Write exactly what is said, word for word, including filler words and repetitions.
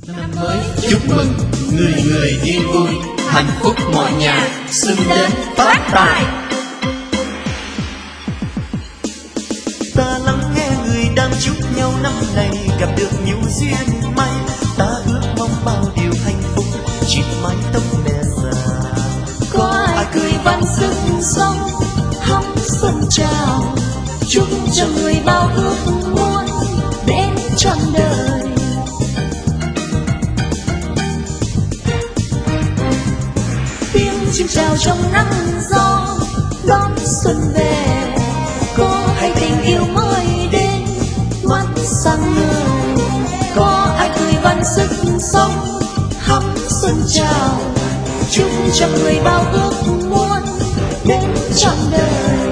Năm mới chúc mừng người người yên vui, hạnh phúc mọi nhà, xuân đến phát tài. Ta lắng nghe người đang chúc nhau năm này gặp được nhiều duyên may. Ta ước mong bao điều hạnh phúc trên mái tóc mẹ già. Có ai cười văn sức sống hóng xuân chào, chúc cho người bao ước muốn đến trọn đời. Tiếng chim chào trong nắng gió đón xuân về, có hay tình yêu mới đến mắt sáng người. Có ai cười văn sức sống hóng xuân chào, chúc cho người bao ước muốn đến trọn đời.